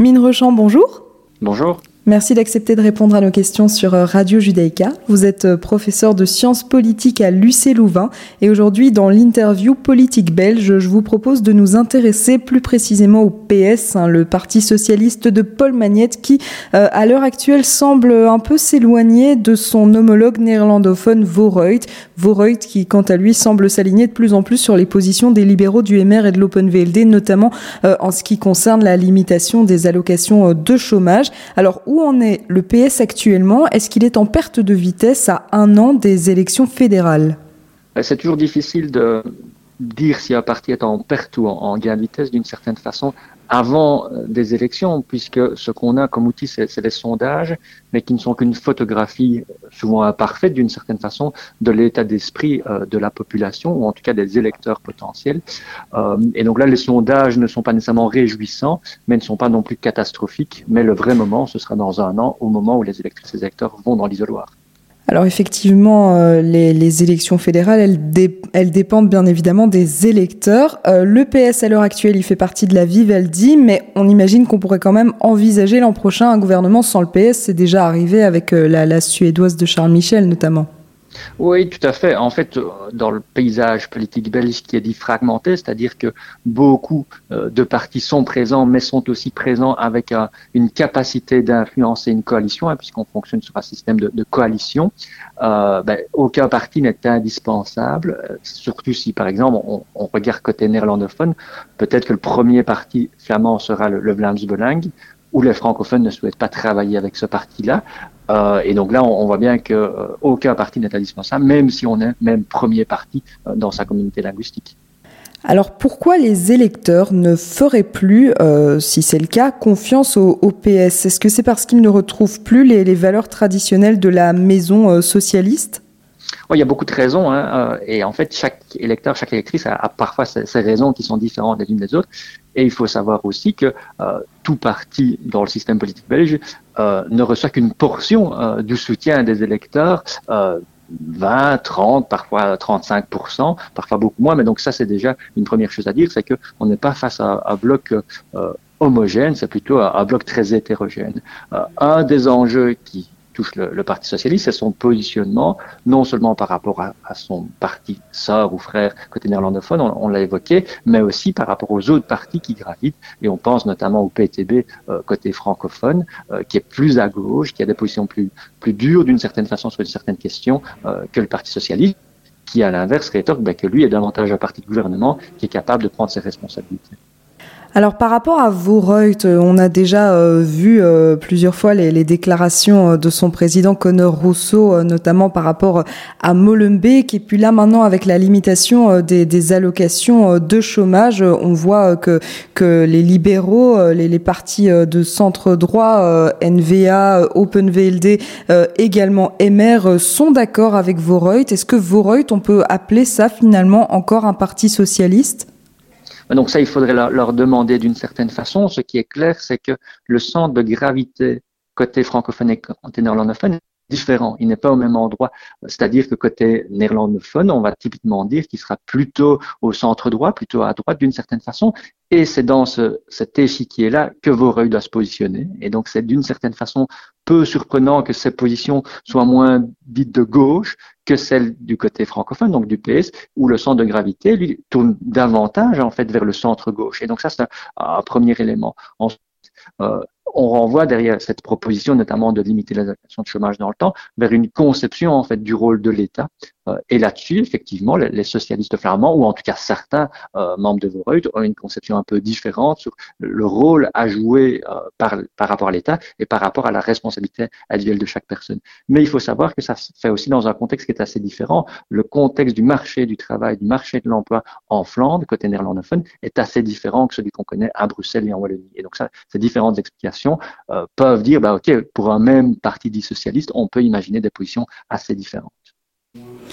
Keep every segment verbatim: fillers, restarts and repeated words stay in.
Mine Rechamp, bonjour. Bonjour. Merci d'accepter de répondre à nos questions sur Radio Judaïka. Vous êtes professeur de sciences politiques à l'U C Louvain et aujourd'hui dans l'interview Politique belge, je vous propose de nous intéresser plus précisément au P S, hein, le parti socialiste de Paul Magnette qui, euh, à l'heure actuelle, semble un peu s'éloigner de son homologue néerlandophone Voorhout. Voorhout qui, quant à lui, semble s'aligner de plus en plus sur les positions des libéraux du M R et de l'Open V L D, notamment euh, en ce qui concerne la limitation des allocations de chômage. Alors, où en est le P S actuellement ? Est-ce qu'il est en perte de vitesse à un an des élections fédérales ? C'est toujours difficile de dire si un parti est en perte ou en gain de vitesse d'une certaine façon avant des élections, puisque ce qu'on a comme outil, c'est, c'est les sondages, mais qui ne sont qu'une photographie souvent imparfaite d'une certaine façon de l'état d'esprit euh, de la population, ou en tout cas des électeurs potentiels. Euh, et donc là, les sondages ne sont pas nécessairement réjouissants, mais ne sont pas non plus catastrophiques. Mais le vrai moment, ce sera dans un an, au moment où les électrices et les électeurs vont dans l'isoloir. Alors effectivement, euh, les, les élections fédérales, elles, dé, elles dépendent bien évidemment des électeurs. Euh, le P S à l'heure actuelle, il fait partie de la Vivaldi, mais on imagine qu'on pourrait quand même envisager l'an prochain un gouvernement sans le P S. C'est déjà arrivé avec euh, la, la suédoise de Charles Michel notamment. Oui, tout à fait. En fait, dans le paysage politique belge qui est dit fragmenté, c'est-à-dire que beaucoup de partis sont présents, mais sont aussi présents avec un, une capacité d'influencer une coalition, hein, puisqu'on fonctionne sur un système de, de coalition. Euh, ben, aucun parti n'est indispensable, surtout si, par exemple, on, on regarde côté néerlandophone, peut-être que le premier parti flamand sera le, le Vlaams Belang, où les francophones ne souhaitent pas travailler avec ce parti-là. Euh, et donc là, on, on voit bien que euh, aucun parti n'est indispensable, même si on est même premier parti euh, dans sa communauté linguistique. Alors pourquoi les électeurs ne feraient plus, euh, si c'est le cas, confiance au, au P S ? Est-ce que c'est parce qu'ils ne retrouvent plus les, les valeurs traditionnelles de la maison euh, socialiste ? Oui, il y a beaucoup de raisons, hein, et en fait, chaque électeur, chaque électrice a, a parfois ses, ses raisons qui sont différentes les unes des autres. Et il faut savoir aussi que euh, tout parti dans le système politique belge euh, ne reçoit qu'une portion euh, du soutien des électeurs, euh, vingt, trente, parfois trente-cinq pour cent, parfois beaucoup moins. Mais donc ça, c'est déjà une première chose à dire, c'est que on n'est pas face à un bloc euh, homogène, c'est plutôt un, un bloc très hétérogène. Euh, un des enjeux qui touche le, le Parti socialiste, c'est son positionnement, non seulement par rapport à, à son parti sœur ou frère côté néerlandophone, on, on l'a évoqué, mais aussi par rapport aux autres partis qui gravitent, et on pense notamment au P T B euh, côté francophone, euh, qui est plus à gauche, qui a des positions plus, plus dures d'une certaine façon sur certaines questions euh, que le Parti socialiste, qui à l'inverse rétorque ben, que lui est davantage un parti de gouvernement qui est capable de prendre ses responsabilités. Alors par rapport à Voorhout, on a déjà euh, vu euh, plusieurs fois les, les déclarations de son président Conor Rousseau, euh, notamment par rapport à Molenbeek, et puis là maintenant avec la limitation euh, des, des allocations euh, de chômage, euh, on voit euh, que, que les libéraux, euh, les, les partis euh, de centre droit, euh, N V A, euh, Open V L D, euh, également M R, euh, sont d'accord avec Voorhout. Est-ce que Voorhout, on peut appeler ça finalement encore un parti socialiste ? Donc ça, il faudrait leur demander d'une certaine façon. Ce qui est clair, c'est que le centre de gravité côté francophone et côté néerlandophone est différent. Il n'est pas au même endroit. C'est-à-dire que côté néerlandophone, on va typiquement dire qu'il sera plutôt au centre droit, plutôt à droite d'une certaine façon. Et c'est dans ce, cet échiquier-là que Voorhout doit se positionner. Et donc c'est d'une certaine façon peu surprenant que ces positions soient moins dites de gauche que celles du côté francophone, donc du P S, où le centre de gravité, lui, tourne davantage, en fait, vers le centre-gauche. Et donc ça, c'est un, un premier élément. Ensuite, euh, on renvoie derrière cette proposition, notamment de limiter les allocations de chômage dans le temps, vers une conception, en fait, du rôle de l'État. Euh, et là-dessus, effectivement, les, les socialistes flamands, ou en tout cas certains euh, membres de Voorhout, ont une conception un peu différente sur le rôle à jouer euh, par, par rapport à l'État et par rapport à la responsabilité individuelle de chaque personne. Mais il faut savoir que ça se fait aussi dans un contexte qui est assez différent. Le contexte du marché du travail, du marché de l'emploi en Flandre, côté néerlandophone, est assez différent que celui qu'on connaît à Bruxelles et en Wallonie. Et donc ça, ces différentes explications euh, peuvent dire, bah ok, pour un même parti dit socialiste, on peut imaginer des positions assez différentes.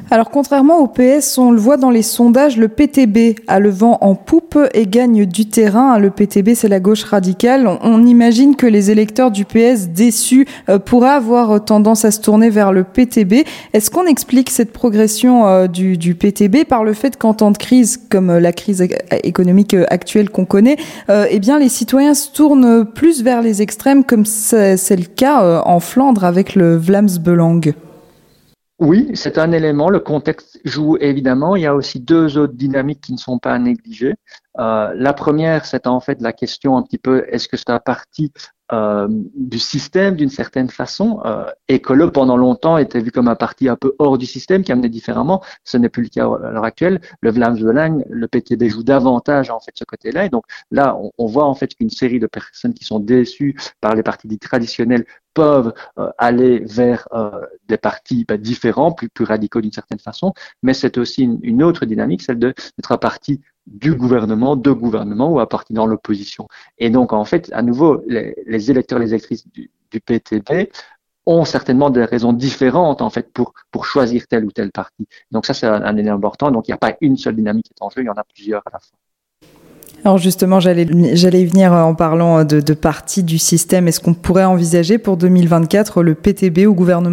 Alors contrairement au P S, on le voit dans les sondages, le P T B a le vent en poupe et gagne du terrain. Le P T B, c'est la gauche radicale. On imagine que les électeurs du P S déçus pourraient avoir tendance à se tourner vers le P T B. Est-ce qu'on explique cette progression du, du P T B par le fait qu'en temps de crise, comme la crise économique actuelle qu'on connaît, eh bien les citoyens se tournent plus vers les extrêmes, comme c'est, c'est le cas en Flandre avec le Vlaams Belang? Oui, c'est un élément. Le contexte joue évidemment. Il y a aussi deux autres dynamiques qui ne sont pas à négliger. Euh, la première, c'est en fait la question un petit peu, est-ce que c'est un parti euh, du système d'une certaine façon? euh, Écolo, pendant longtemps, était vu comme un parti un peu hors du système, qui amenait différemment. Ce n'est plus le cas à l'heure actuelle. Le Vlaams Belang, le P T B joue davantage en fait ce côté-là. Et donc là, on, on voit en fait qu'une série de personnes qui sont déçues par les partis dits traditionnels peuvent euh, aller vers euh, des partis bah, différents, plus, plus radicaux d'une certaine façon, mais c'est aussi une, une autre dynamique, celle de, d'être un parti du gouvernement, de gouvernement ou un parti dans l'opposition. Et donc, en fait, à nouveau, les, les électeurs, les électrices du, du P T B ont certainement des raisons différentes, en fait, pour, pour choisir tel ou tel parti. Donc ça, c'est un, un élément important. Donc, il n'y a pas une seule dynamique qui est en jeu, il y en a plusieurs à la fois. Alors justement, j'allais, j'allais y venir en parlant de, de partie du système. Est-ce qu'on pourrait envisager pour deux mille vingt-quatre le P T B au gouvernement ?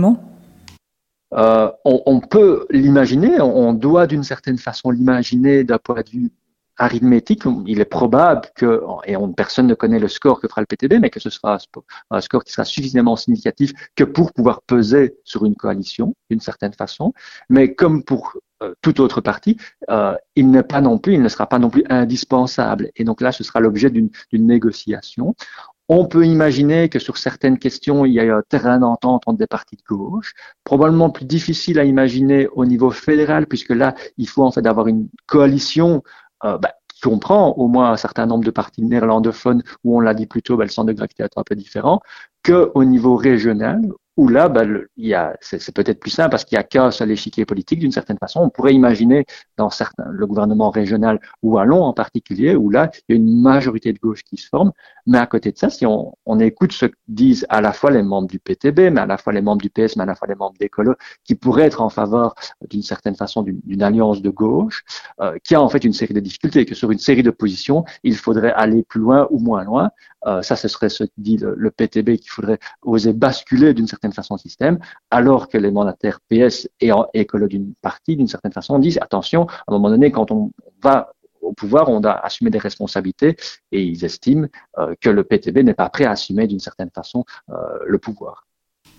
euh, on, on peut l'imaginer, on doit d'une certaine façon l'imaginer d'un point de vue arithmétique. Il est probable que, et on, personne ne connaît le score que fera le P T B, mais que ce sera un score qui sera suffisamment significatif que pour pouvoir peser sur une coalition d'une certaine façon. Mais comme pour Euh, tout autre parti, euh, il n'est pas non plus, il ne sera pas non plus indispensable. Et donc là, ce sera l'objet d'une, d'une négociation. On peut imaginer que sur certaines questions, il y a un terrain d'entente entre des partis de gauche, probablement plus difficile à imaginer au niveau fédéral, puisque là, il faut en fait avoir une coalition euh, bah, qui comprend au moins un certain nombre de partis néerlandophones, où on l'a dit plus tôt, bah, le centre de gravité est un peu différent, qu'au niveau régional, où là, bah, le, il y a, c'est, c'est peut-être plus simple parce qu'il n'y a qu'un seul échiquier politique d'une certaine façon. On pourrait imaginer dans certains, le gouvernement régional wallon en particulier, où là, il y a une majorité de gauche qui se forme. Mais à côté de ça, si on, on écoute ce que disent à la fois les membres du P T B, mais à la fois les membres du P S, mais à la fois les membres d'Écolo, qui pourraient être en faveur d'une certaine façon d'une, d'une alliance de gauche, euh, qui a en fait une série de difficultés, et que sur une série de positions, il faudrait aller plus loin ou moins loin. Euh, ça, ce serait ce que dit le, le P T B, qu'il faudrait oser basculer d'une certaine façon le système, alors que les mandataires P S et Écolo d'une partie, d'une certaine façon, disent attention, à un moment donné, quand on va au pouvoir, on doit assumer des responsabilités, et ils estiment euh, que le P T B n'est pas prêt à assumer d'une certaine façon euh, le pouvoir.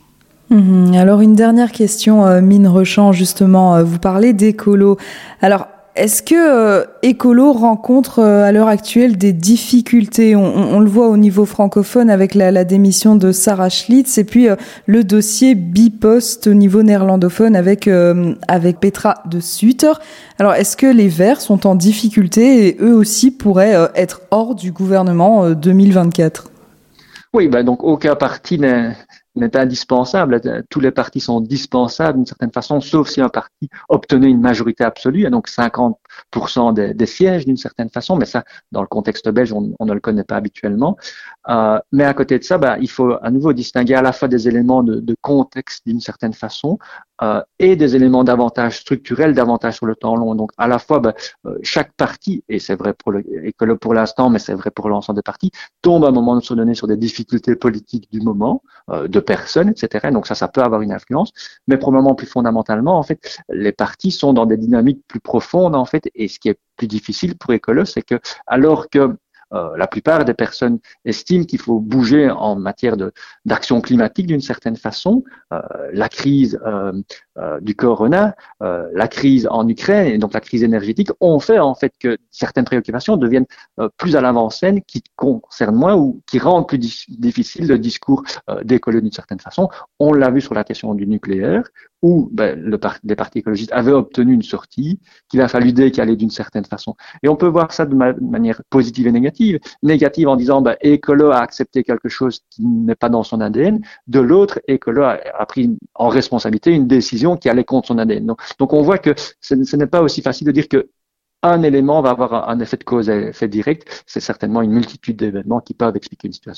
Mmh, alors une dernière question, euh, Mine Rechamp, justement, euh, vous parlez d'Écolo. Alors, est-ce que euh, Écolo rencontre euh, à l'heure actuelle des difficultés? on, on, on le voit au niveau francophone avec la, la démission de Sarah Schlitz, et puis euh, le dossier Bipost au niveau néerlandophone avec, euh, avec Petra de Sutter. Alors, est-ce que les Verts sont en difficulté et eux aussi pourraient euh, être hors du gouvernement euh, deux mille vingt-quatre? Oui, ben donc aucun parti n'est, n'est indispensable. Tous les partis sont dispensables d'une certaine façon, sauf si un parti obtenait une majorité absolue, et donc cinquante pour cent des, des sièges d'une certaine façon. Mais ça, dans le contexte belge, on, on ne le connaît pas habituellement. Euh, mais à côté de ça, ben, il faut à nouveau distinguer à la fois des éléments de, de contexte d'une certaine façon euh, et des éléments d'avantage structurel, d'avantage sur le temps long. Donc à la fois, ben, euh, chaque parti, et c'est vrai pour le Écolo pour l'instant, mais c'est vrai pour l'ensemble des partis, tombe à un moment donné sur des difficultés politiques du moment, euh, de personnes, et cetera. Donc ça, ça peut avoir une influence, mais probablement plus fondamentalement, en fait, les partis sont dans des dynamiques plus profondes, en fait, et ce qui est plus difficile pour Écolo, c'est que alors que Euh, la plupart des personnes estiment qu'il faut bouger en matière de, d'action climatique d'une certaine façon. Euh, la crise euh, euh, du corona, euh, la crise en Ukraine et donc la crise énergétique ont fait en fait que certaines préoccupations deviennent euh, plus à l'avant-scène, qui concernent moins ou qui rendent plus di- difficile le discours euh, d'écolo d'une certaine façon. On l'a vu sur la question du nucléaire, où ben, le par- les partis écologistes avaient obtenu une sortie, qu'il a fallu décaler d'une certaine façon. Et on peut voir ça de, ma- de manière positive et négative. Négative en disant ben, Écolo a accepté quelque chose qui n'est pas dans son A D N. De l'autre, Écolo a, a pris en responsabilité une décision qui allait contre son A D N. Donc, donc on voit que ce, ce n'est pas aussi facile de dire que un élément va avoir un, un effet de cause à effet direct. C'est certainement une multitude d'événements qui peuvent expliquer une situation.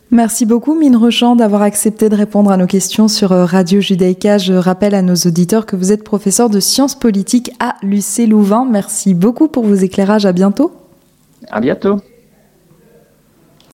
Merci beaucoup Mine Rochand d'avoir accepté de répondre à nos questions sur Radio Judaïka. Je rappelle à nos auditeurs que vous êtes professeur de sciences politiques à l'U C Louvain. Merci beaucoup pour vos éclairages. À bientôt. À bientôt.